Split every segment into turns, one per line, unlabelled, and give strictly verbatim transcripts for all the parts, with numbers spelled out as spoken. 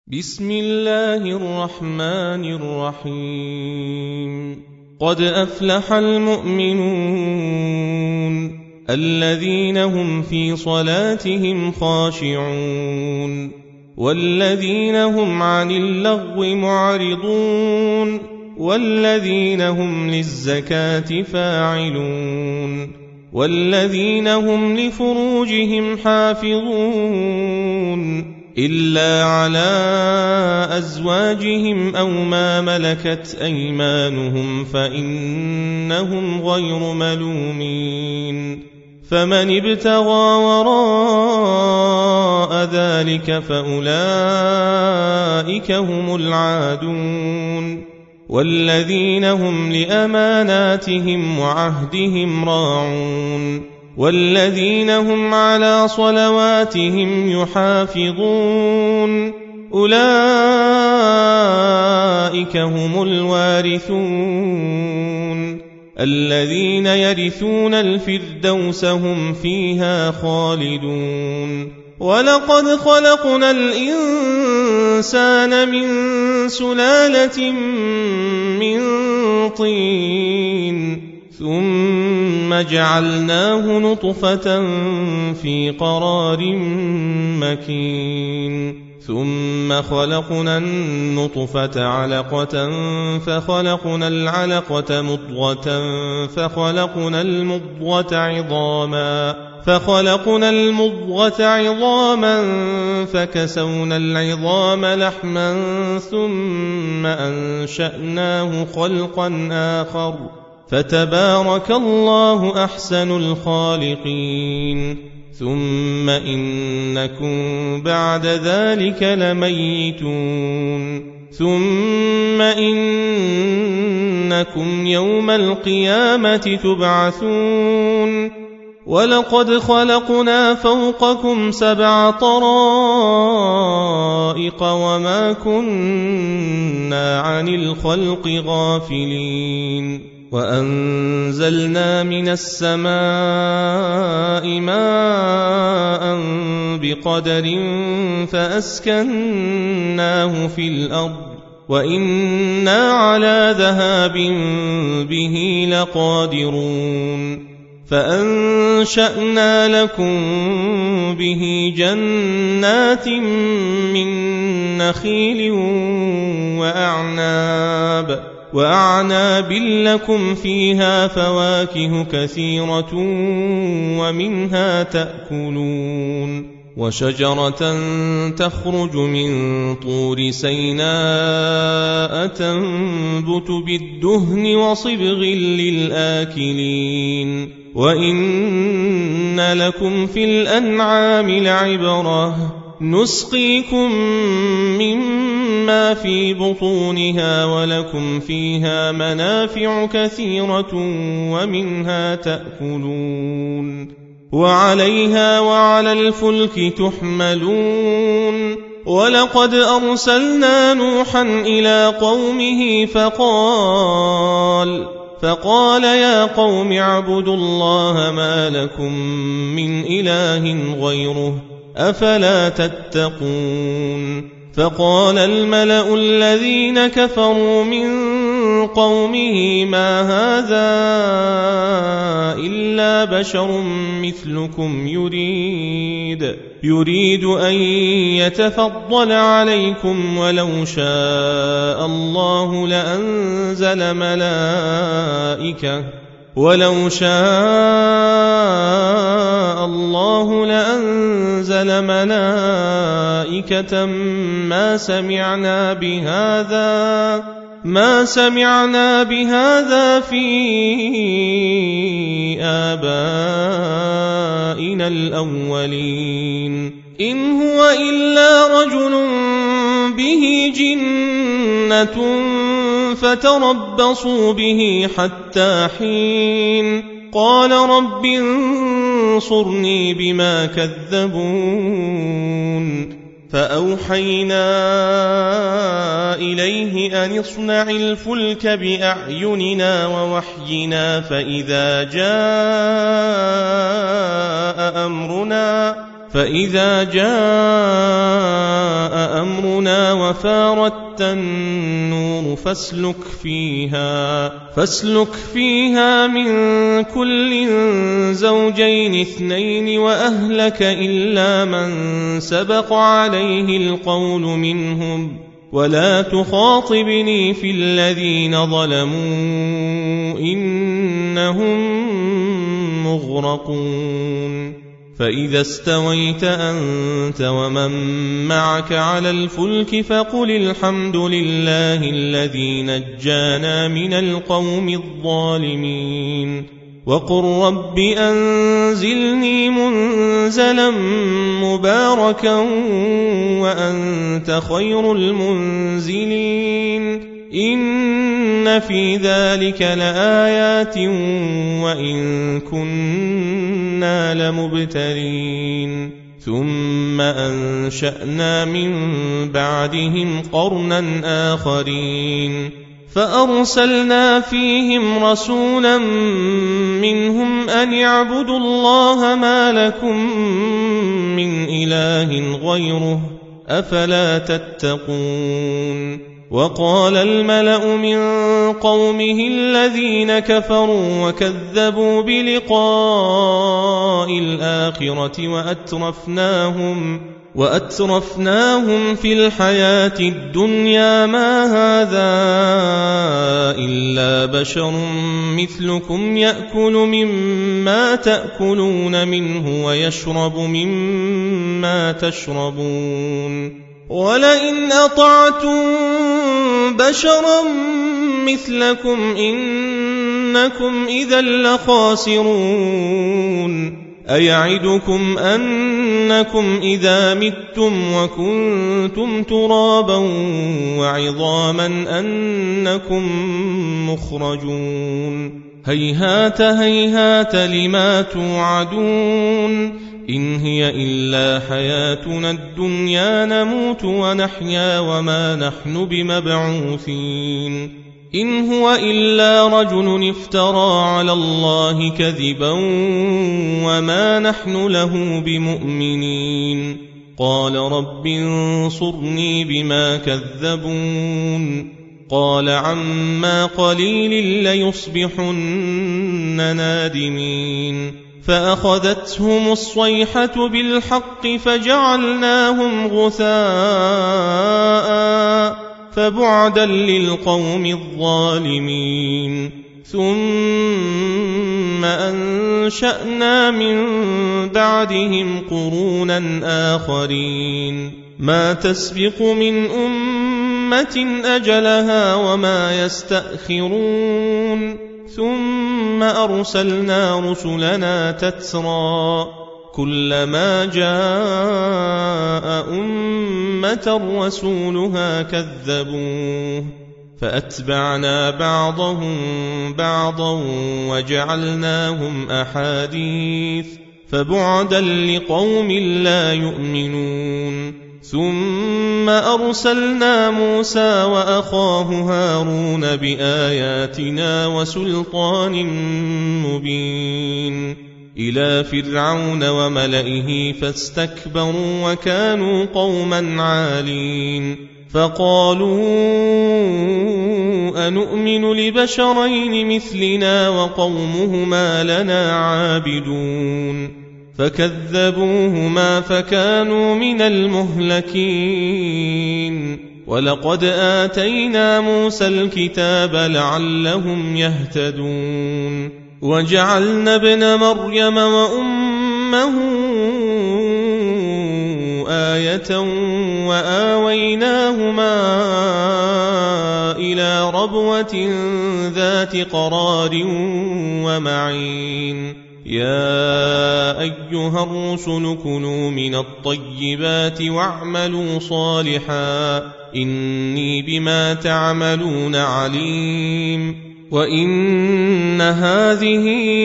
بسم الله الرحمن الرحيم قد أفلح المؤمنون الذين هم في صلاتهم خاشعون والذين هم عن اللغو معرضون والذين هم للزكاة فاعلون والذين هم لفروجهم حافظون إلا على أزواجهم أو ما ملكت أيمانهم فإنهم غير ملومين فمن ابتغى وراء ذلك فأولئك هم العادون والذين هم لأماناتهم وعهدهم راعون والذين هم على صلواتهم يحافظون أولئك هم الوارثون الذين يرثون الفردوس هم فيها خالدون ولقد خلقنا الإنسان من سلالة من طين ثم جعلناه نطفة في قرار مكين ثم خلقنا النطفة علقة فخلقنا العلقة مضغة فخلقنا المضغة عظاما فخلقنا المضغة عظاما فكسونا العظام لحما ثم أنشأناه خلقا آخر فتبارك الله أحسن الخالقين ثم إنكم بعد ذلك لميتون ثم إنكم يوم القيامة تبعثون ولقد خلقنا فوقكم سبع طرائق وما كنا عن الخلق غافلين وأنزلنا من السماء ماء بقدر فأسكناه في الأرض وإنا على ذهاب به لقادرون فأنشأنا لكم به جنات من نخيل وأعناب وأعناب لكم فيها فواكه كثيرة ومنها تأكلون وشجرة تخرج من طور سيناء تنبت بالدهن وصبغ للآكلين وإن لكم في الأنعام لعبرة نسقيكم مما في بطونها ولكم فيها منافع كثيرة ومنها تأكلون وعليها وعلى الفلك تحملون ولقد أرسلنا نوحا إلى قومه فقال فقال يا قوم اعبدوا الله ما لكم من إله غيره أفلا تتقون فقال الملأ الذين كفروا من قومه ما هذا إلا بشر مثلكم يريد يريد أن يتفضل عليكم ولو شاء الله لأنزل ملائكة ولو شاء الله لأنزل ملائكة ما سمعنا بهذا ما سمعنا بهذا في آبائنا الأولين إن هو إلا رجل به جنة فتربصوا به حتى حين قال رب انصرني بما كذبون فأوحينا إليه أن اصنع الفلك بأعيننا ووحينا فإذا جاء أمرنا فإذا جاء أمرنا وفارت النور فاسلك فيها فاسلك فيها من كل زوجين اثنين وأهلك إلا من سبق عليه القول منهم ولا تخاطبني في الذين ظلموا إنهم مغرقون فإذا استويت أنت ومن معك على الفلك فقل الحمد لله الذي نجانا من القوم الظالمين وقل رب أنزلني منزلا مباركا وأنت خير المنزلين إن في ذلك لآيات وإن كنا لمبتلين ثم أنشأنا من بعدهم قرنا آخرين فأرسلنا فيهم رسولا منهم أن اعبدوا الله ما لكم من إله غيره أفلا تتقون وقال الملأ من قومه الذين كفروا وكذبوا بلقاء الآخرة وأترفناهم وأترفناهم في الحياة الدنيا ما هذا إلا بشر مثلكم يأكل مما تأكلون منه ويشرب مما تشربون ولئن أطعتم بشرا مثلكم إنكم إذا لخاسرون أيعدكم أنكم إذا متم وكنتم ترابا وعظاما أنكم مخرجون هيهات هيهات لما توعدون إن هي إلا حياتنا الدنيا نموت ونحيا وما نحن بمبعوثين إن هو إلا رجل افترى على الله كذبا وما نحن له بمؤمنين قال رب انصرني بما كذبون قال عما قليل ليصبحن نادمين فأخذتهم الصيحة بالحق فجعلناهم غثاء فبعدا للقوم الظالمين ثم أنشأنا من بعدهم قرونا آخرين ما تسبق من أمة أجلها وما يستأخرون ثم أرسلنا رسلنا تترى كلما جاء أمة رسولها كذبوه فأتبعنا بعضهم بعضا وجعلناهم أحاديث فبعدا لقوم لا يؤمنون ثم أرسلنا موسى وأخاه هارون بآياتنا وسلطان مبين إلى فرعون وملئه فاستكبروا وكانوا قوما عالين فقالوا أنؤمن لبشرين مثلنا وقومهما لنا عابدون فكذبوهما فكانوا من المهلكين ولقد آتينا موسى الكتاب لعلهم يهتدون وجعلنا ابن مريم وأمه آية وآويناهما إلى ربوة ذات قرار ومعين يا أيها الرسل كلوا من الطيبات واعملوا صالحا إني بما تعملون عليم وإن هذه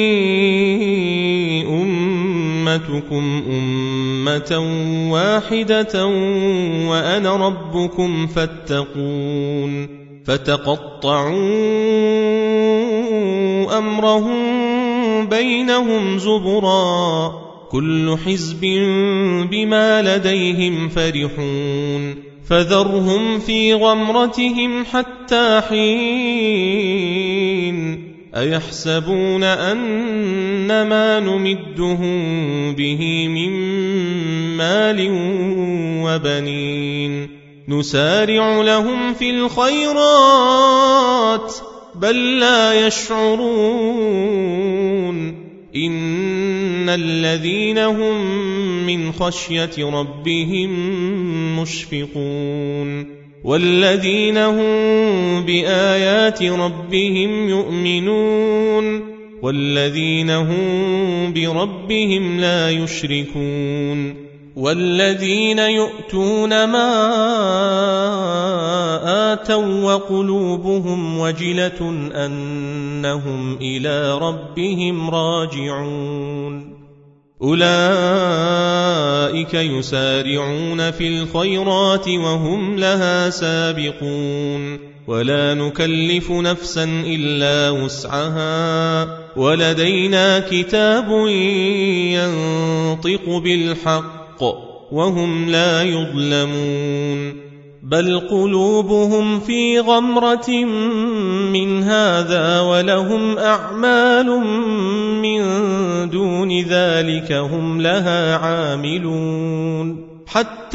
أمتكم أمة واحدة وأنا ربكم فاتقون فتقطعوا أمرهم بينهم زبرا كل حزب بما لديهم فرحون فذرهم في غمرتهم حتى حين أيحسبون أن ما نمدهم به من مال وبنين نسارع لهم في الخيرات بل لا يشعرون إن الذين هم من خشية ربهم مشفقون والذين هم بآيات ربهم يؤمنون والذين هم بربهم لا يشركون والذين يؤتون ما آتوا وقلوبهم وجلة أنهم إلى ربهم راجعون أولئك يسارعون في الخيرات وهم لها سابقون ولا نكلف نفسا إلا وسعها ولدينا كتاب ينطق بالحق وهم لا يظلمون بل قلوبهم في غمرة من هذا ولهم أعمال من دون ذلك هم لها عاملون حتى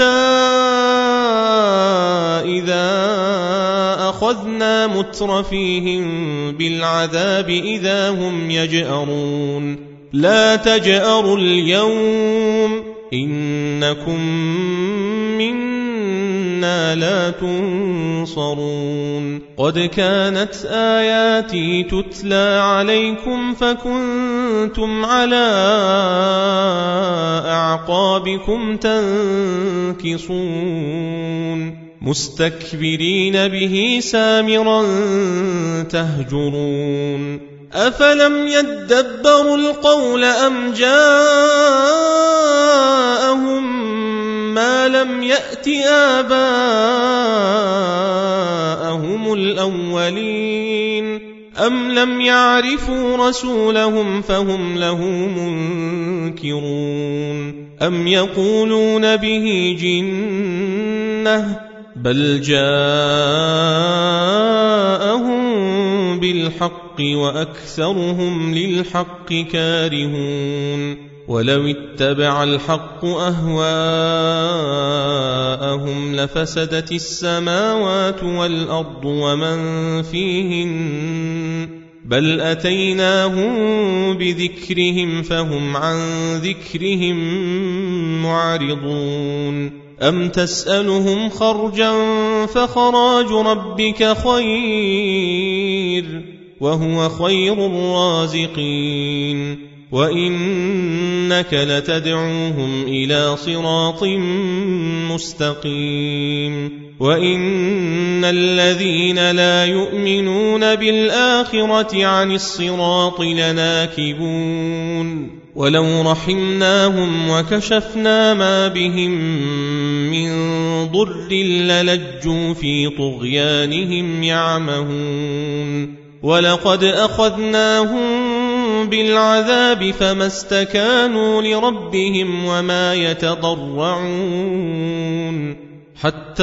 إذا أخذنا مترفيهم بالعذاب إذا هم يجأرون لا تجأروا اليوم إنكم منا لا تنصرون قد كانت آياتي تتلى عليكم فكنتم على أعقابكم تنكصون مستكبرين به سامرا تهجرون أفلم يدبروا القول أم جاءهم ما لم يأت آباءهم الأولين أم لم يعرفوا رسولهم فهم له منكرون أم يقولون به جنة بل جاءهم بالحق وأكثرهم للحق كارهون ولو اتبع الحق أهواءهم لفسدت السماوات والأرض ومن فيهن بل أتيناهم بذكرهم فهم عن ذكرهم معرضون أم تسألهم خرجا فخراج ربك خير وهو خير الرازقين وإنك لتدعوهم إلى صراط مستقيم وإن الذين لا يؤمنون بالآخرة عن الصراط لناكبون ولو رحمناهم وكشفنا ما بهم من ضر للجوا في طغيانهم يعمهون ولقد أخذناهم بالعذاب فما استكانوا لربهم وما يتضرعون حتى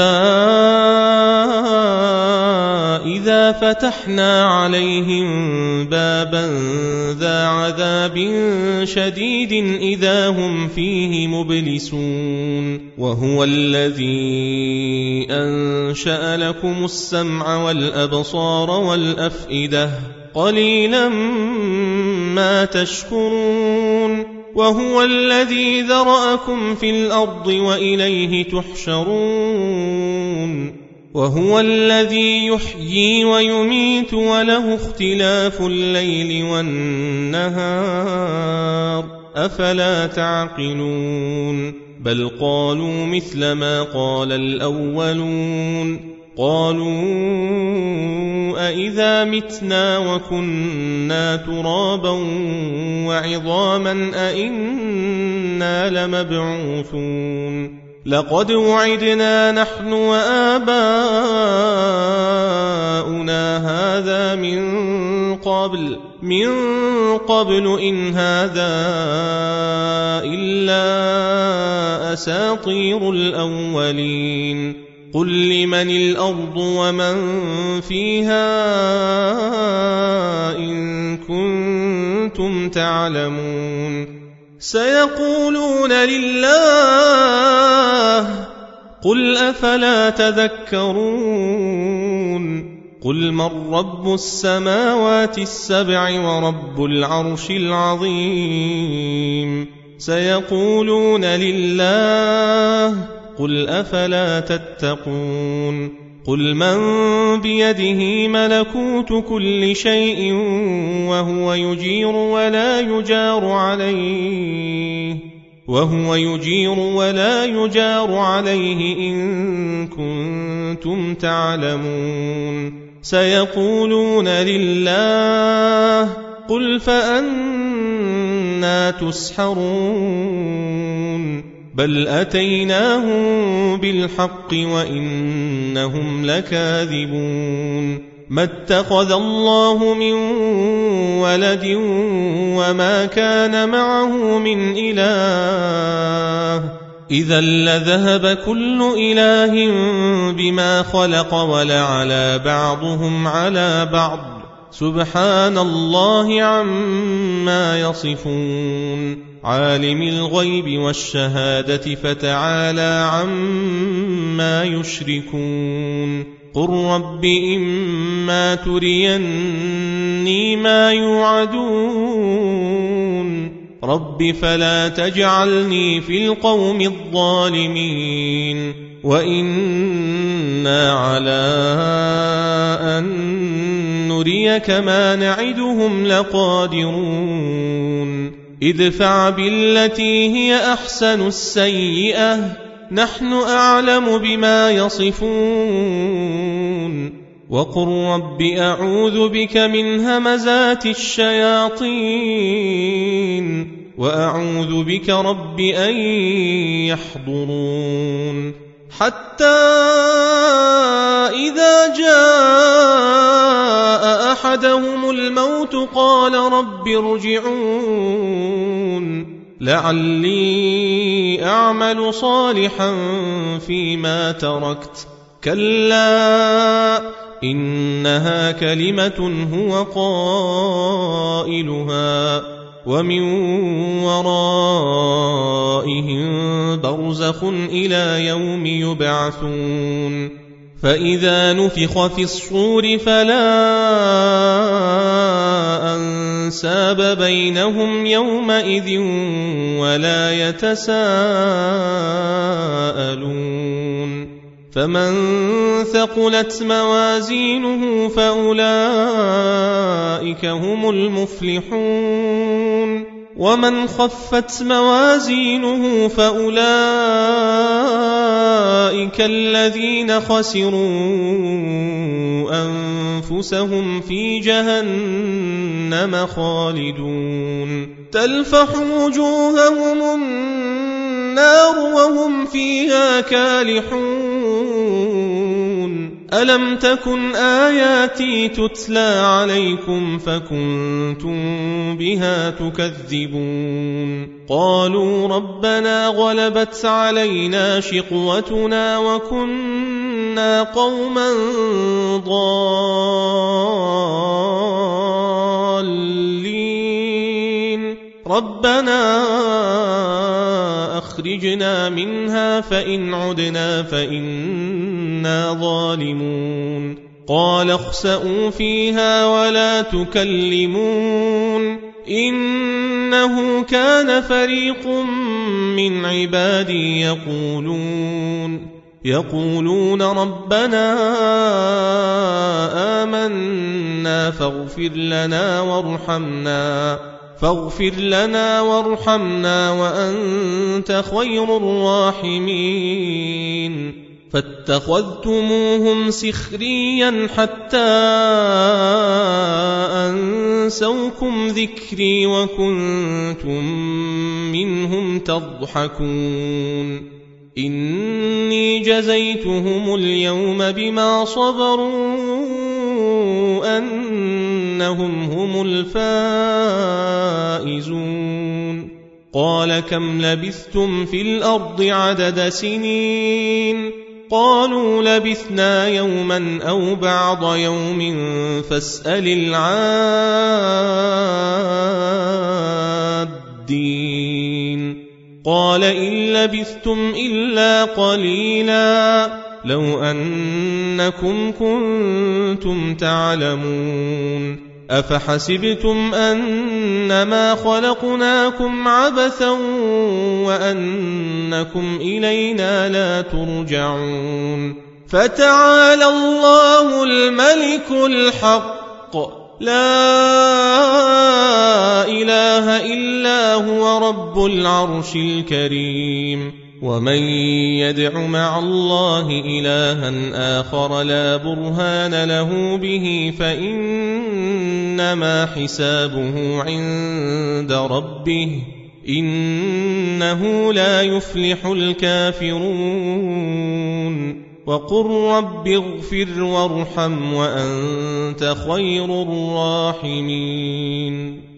إذا فتحنا عليهم بابا ذا عذاب شديد إذا هم فيه مبلسون وهو الذي أنشأ لكم السمع والأبصار والأفئدة قليلا ما تشكرون وهو الذي ذرأكم في الأرض وإليه تحشرون وهو الذي يحيي ويميت وله اختلاف الليل والنهار أفلا تعقلون بل قالوا مثل ما قال الأولون قالوا أإذا متنا وكنا ترابا وعظاما أإنا لمبعوثون لقد وعدنا نحن وآباؤنا هذا من قبل من قبل إن هذا إلا أساطير الأولين قل لمن الأرض ومن فيها إن كنتم تعلمون سيقولون لله قل أفلا تذكرون قل من رب السماوات السبع ورب العرش العظيم سيقولون لله قل أفلا تتقون قل من بيده ملكوت كل شيء وهو يجير ولا يجار عليه وهو يجير ولا يجار عليه إن كنتم تعلمون سيقولون لله قل فأنى تسحرون بل أتيناهم بالحق وإنهم لكاذبون ما اتخذ الله من ولد وما كان معه من إله إذا لذهب كل إله بما خلق ولعلى بعضهم على بعض سبحان الله عما يصفون عالم الغيب والشهادة فتعالى عما يشركون قل رب إما تريني ما يوعدون رب فلا تجعلني في القوم الظالمين وإنا على أن نريك ما نعدهم لقادرون ادفع بالتي هي أحسن السيئة نحن أعلم بما يصفون وقل رب أعوذ بك من همزات الشياطين وأعوذ بك رب أن يحضرون حتى إذا جاء أحدهم الموت قال رب ارجعون لعلي أعمل صالحا فيما تركت كلا إنها كلمة هو قائلها ومن ورائهم برزخ إلى يوم يبعثون فإذا نفخ في الصور فلا أنساب بينهم يومئذ ولا يتساءلون فمن ثقلت موازينه فأولئك هم المفلحون ومن خفت موازينه فأولئك الذين خسروا أنفسهم في جهنم خالدون تلفح وجوههم النار وهم فيها كالحون ألم تكن آياتي تتلى عليكم فكنتم بها تكذبون قالوا ربنا غلبت علينا شقوتنا وكنا قوما ضالين ربنا أخرجنا منها فإن عدنا فإنا ظالمون قال اخسئوا فيها ولا تكلمون إنه كان فريق من عبادي يقولون يقولون ربنا آمنا فاغفر لنا وارحمنا فاغفر لنا وارحمنا وأنت خير الراحمين فاتخذتموهم سخريا حتى أنسوكم ذكري وكنتم منهم تضحكون إني جزيتهم اليوم بما صبروا أن إنهم هم الفائزون قال كم لبثتم في الأرض عدد سنين قالوا لبثنا يوما أو بعض يوم فاسأل العادين قال إن لبثتم إلا قليلا لو أنكم كنتم تعلمون أفحسبتم أنما خلقناكم عبثا وأنكم إلينا لا ترجعون فتعالى الله الملك الحق لا إله إلا هو رب العرش الكريم ومن يدع مع الله إلها آخر لا برهان له به فإنما حسابه عند ربه إنه لا يفلح الكافرون وقل رب اغفر وارحم وأنت خير الراحمين